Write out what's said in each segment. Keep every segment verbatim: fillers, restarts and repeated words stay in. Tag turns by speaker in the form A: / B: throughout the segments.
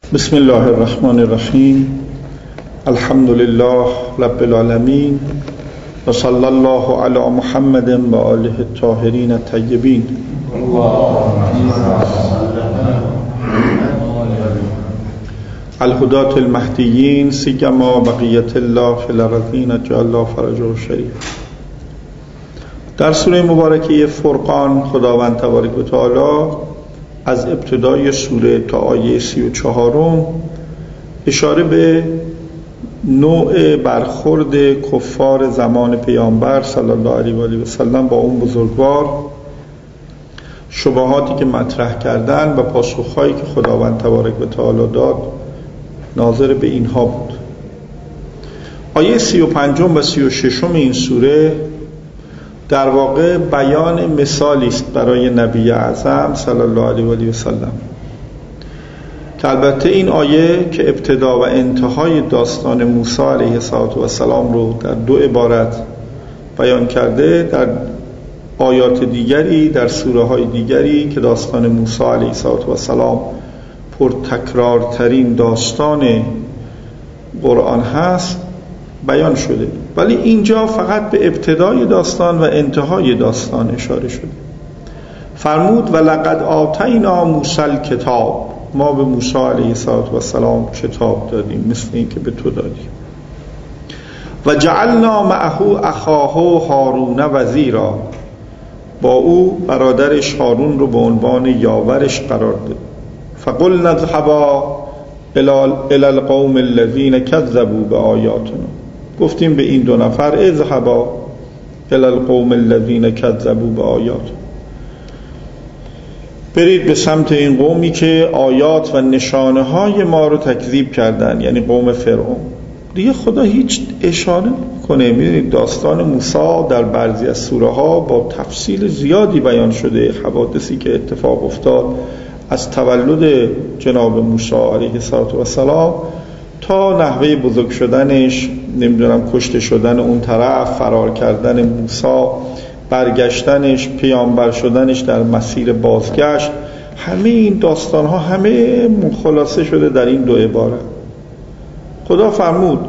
A: بسم الله الرحمن الرحیم. الحمد لله رب العالمین و صلی الله علی محمد و آله الطاهرین الطیبین. الهداة المهدیین سیما بقیت الله فی الارضین اجعل الله فرجه الشریف. در سوره مبارکه فرقان خداوند تبارک و تعالی از ابتدای سوره تا آیه سی و چهارم اشاره به نوع برخورد کفار زمان پیامبر صلی الله علیه و آله و سلم با اون بزرگوار، شبهاتی که مطرح کردن و پاسخهایی که خداوند تبارک و تعالی داد ناظر به اینها بود. آیه سی و پنجم و سی و ششم این سوره در واقع بیان مثالی است برای نبی اعظم صلی الله علیه و آله و سلم که البته این آیه که ابتدا و انتهای داستان موسی علیه السلام رو در دو عبارت بیان کرده، در آیات دیگری در سوره های دیگری که داستان موسی علیه السلام پر تکرارترین داستان قرآن هست بیان شده، ولی اینجا فقط به ابتدای داستان و انتهای داستان اشاره شده. فرمود و لقد آتینا موسی الکتاب، ما به موسی علیه السلام کتاب دادیم مثل این که به تو دادیم. و جعلنا معه اخاه هارون وزیرا، با او برادرش هارون رو به عنوان یاورش قرار داد. فقلنا اذهبا الی القوم الذین کذبوا بآیاتنا، گفتیم به این دو نفر اذهبا الی القوم الذین کذبوا بآیاتنا، برید به سمت این قومی که آیات و نشانه های ما رو تکذیب کردن، یعنی قوم فرعون. دیگه خدا هیچ اشاره کنه. می‌بینید داستان موسی در بعضی از سوره ها با تفصیل زیادی بیان شده، حوادثی که اتفاق افتاد از تولد جناب موسی علیه السلام تا نحوه بزرگ شدنش، نمیدونم کشته شدن اون طرف، فرار کردن موسی، برگشتنش، پیامبر شدنش در مسیر بازگشت، همه این داستان ها همه خلاصه شده در این دو عبارت. خدا فرمود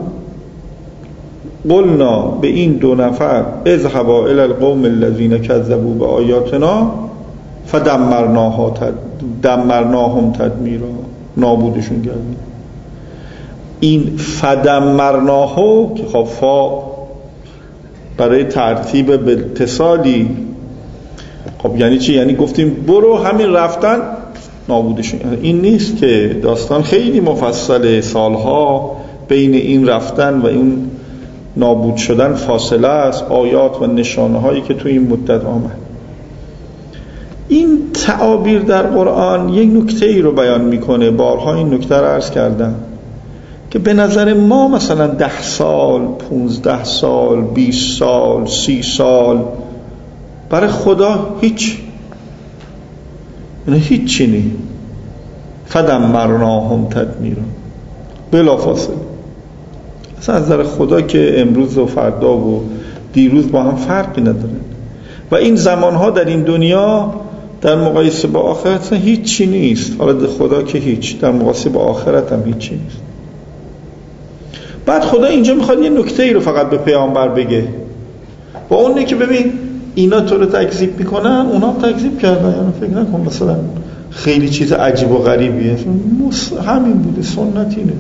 A: قلنا به این دو نفر اذهبا الی القوم الذین کذبوا بآیاتنا فدمرناها دمرناهم تدمیرا، نابودشون کردیم. این فدمرناها که خب فا برای ترتیب به اتصالی، خب یعنی چی؟ یعنی گفتیم برو، همین رفتن نابودشون. این نیست که داستان خیلی مفصله، سالها بین این رفتن و این نابود شدن فاصله است، آیات و نشانه هایی که تو این مدت آمد. این تعابیر در قرآن یک نکته ای رو بیان میکنه. بارها این نکته رو عرض کردم که به نظر ما مثلا ده سال، پونزده سال، بیست سال، سی سال برای خدا هیچ، یعنی هیچ چی نی. فدمرناهم تدمیرا، بلا فاصله. اصلا از نظر خدا که امروز و فردا و دیروز با هم فرقی نداره و این زمانها در این دنیا در مقایسه با آخرت هیچ چی نیست. حالا خدا که هیچ، در مقایسه با آخرت هم هیچ چی نیست. بعد خدا اینجا میخواد یه نکته ای رو فقط به پیامبر بگه، با اونه که ببین اینا تو رو تکذیب میکنن، اونا هم تکذیب کردن، یعنی فکر نکن مثلا خیلی چیز عجیب و غریبیه، همین بوده، سنتینه،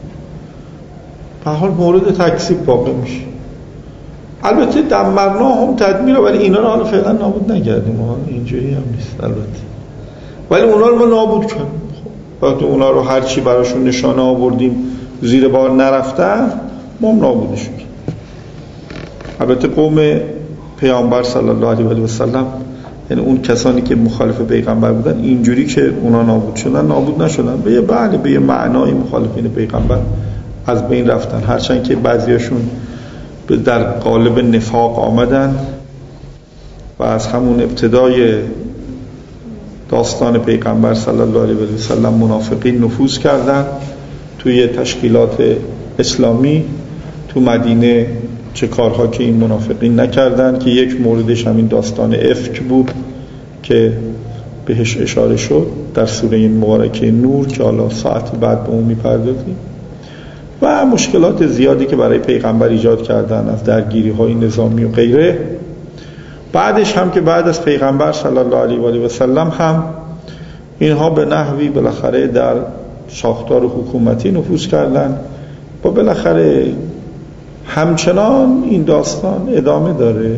A: به حال مورد تکذیب واقع میشه. البته دمرناهم تدمیرا، ولی اینا رو حالا فعلا نابود نکردیم، اینجوری هم نیست البته، ولی اونا رو ما نابود کردیم. خب وقتی اونا رو هر چی براشون نشانه آوردیم زیر بار نرفتن، ما هم نابودشون کردیم. البته قوم پیامبر صلی الله علیه و سلم، یعنی اون کسانی که مخالف پیغمبر بودن، اینجوری که اونا نابود شدن نابود نشدن، به یه بله به یه معنای مخالفین پیغمبر از بین رفتن، هرچند که بعضیاشون در قالب نفاق آمدن و از همون ابتدای داستان پیغمبر صلی الله علیه و سلم منافقین نفوذ کردن توی تشکیلات اسلامی. تو مدینه چه کارها که این منافقین نکردن، که یک موردش همین داستان افک بود که بهش اشاره شد در سوره مبارکه نور که حالا ساعت بعد به اون میپردازیم، و مشکلات زیادی که برای پیغمبر ایجاد کردن از درگیری های نظامی و غیره. بعدش هم که بعد از پیغمبر صلی الله علیه و آله و سلم هم اینها به نحوی بالاخره در ساختار حکومتی نفوذ کردن و بالاخره همچنان این داستان ادامه داره،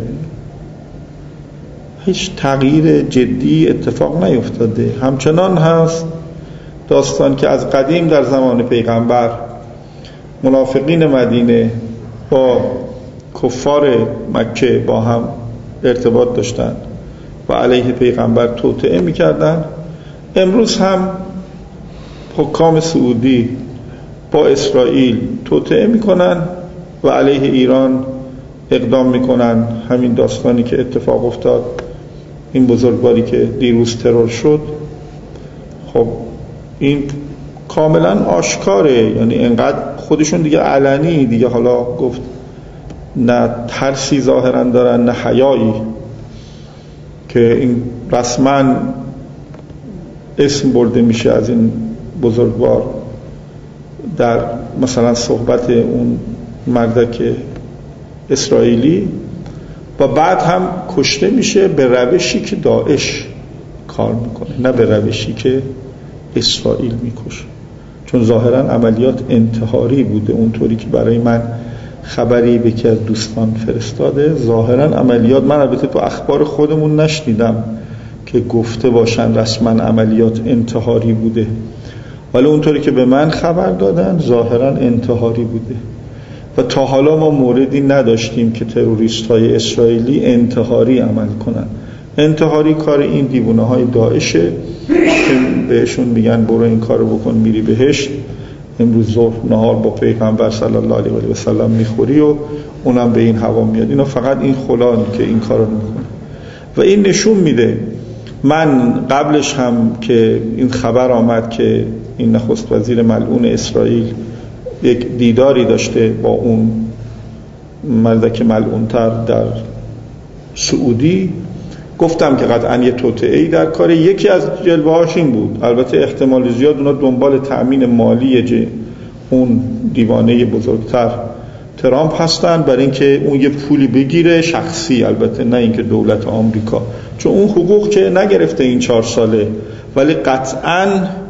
A: هیچ تغییر جدی اتفاق نیفتاده. همچنان هست داستان که از قدیم در زمان پیغمبر منافقین مدینه با کفار مکه با هم ارتباط داشتند و علیه پیغمبر توطئه می‌کردند. امروز هم حکام سعودی با اسرائیل توطئه می‌کنن و علیه ایران اقدام می‌کنن. همین داستانی که اتفاق افتاد، این بزرگواری که دیروز ترور شد، خب این کاملا آشکاره، یعنی انقدر خودشون دیگه علنی دیگه حالا گفت نه ترسی ظاهرا دارن نه حیایی که این رسما اسم برده میشه از این بزرگوار در مثلا صحبت اون مردک اسرائیلی، و بعد هم کشته میشه به روشی که داعش کار میکنه، نه به روشی که اسرائیل میکشه، چون ظاهرا عملیات انتحاری بوده. اونطوری که برای من خبری به که از دوستان فرستاده، ظاهرا عملیات، من البته تو اخبار خودمون نشنیدم که گفته باشن رسما عملیات انتحاری بوده، ولی اونطوری که به من خبر دادن ظاهرا انتحاری بوده و تا حالا ما موردی نداشتیم که تروریست های اسرائیلی انتحاری عمل کنن. انتحاری کار این دیوانه های داعشه که بهشون میگن برو این کارو بکن میری بهشت، امروز ظهر نهار با پیغمبر صلی الله علیه و سلم میخوری و اونم به این هوا میاد. اینا فقط این خلان که این کارو میکنه و این نشون میده. من قبلش هم که این خبر آمد که این نخست وزیر ملعون اسرائیل یک دیداری داشته با اون مردک ملعونتر در سعودی، گفتم که قطعا یه توطئه‌ای در کاره. یکی از جلوه‌هاش این بود، البته احتمال زیاد اونا دنبال تأمین مالی اون دیوانه بزرگتر ترامپ هستن برای اینکه اون یه پولی بگیره شخصی، البته نه اینکه دولت آمریکا، چون اون حقوق که نگرفته این چهار ساله، ولی قطعاً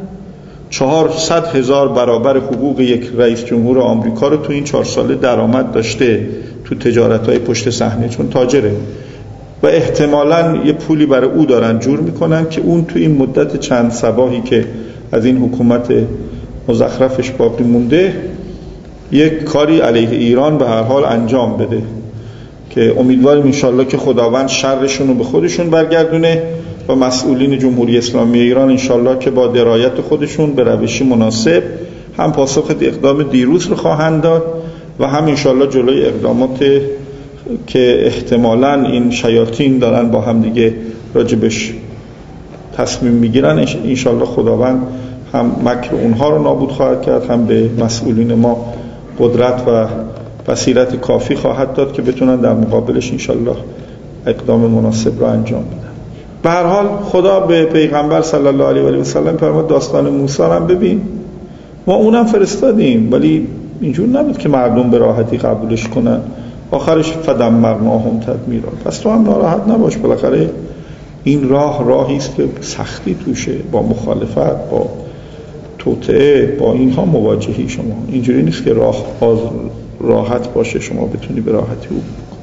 A: چهارصد هزار برابر حقوق یک رئیس جمهور آمریکا رو تو این چهار ساله درآمد داشته تو تجارت‌های پشت صحنه، چون تاجره و احتمالاً یه پولی برای او دارن جور میکنن که اون تو این مدت چند صباحی که از این حکومت مزخرفش باقی مونده یک کاری علیه ایران به هر حال انجام بده که امیدواریم انشالله که خداوند شرشون رو به خودشون برگردونه و مسئولین جمهوری اسلامی ایران انشالله که با درایت خودشون به روشی مناسب هم پاسخ اقدام دیروز رو خواهند داد و هم انشالله جلوی اقدامات که احتمالاً این شیاطین دارن با هم دیگه راجبش تصمیم میگیرن، انشالله خداوند هم مکر اونها رو نابود خواهد کرد، هم به مسئولین ما قدرت و بصیرت کافی خواهد داد که بتونن در مقابلش انشالله اقدام مناسب رو انجام بدن. به هر حال خدا به پیغمبر صلی الله علیه و آله و سلم فرمود داستان موسی رو هم ببین، ما اونم فرستادیم ولی اینجور نبود که مردم به راحتی قبولش کنن، آخرش فدمرناهم تدمیرا. پس تو هم ناراحت نباش، بالاخره این راه راهی است که سختی توشه، با مخالفت، با توطئه، با اینها مواجهی. شما اینجوری نیست که راه راحت باشه شما بتونی به راحتی او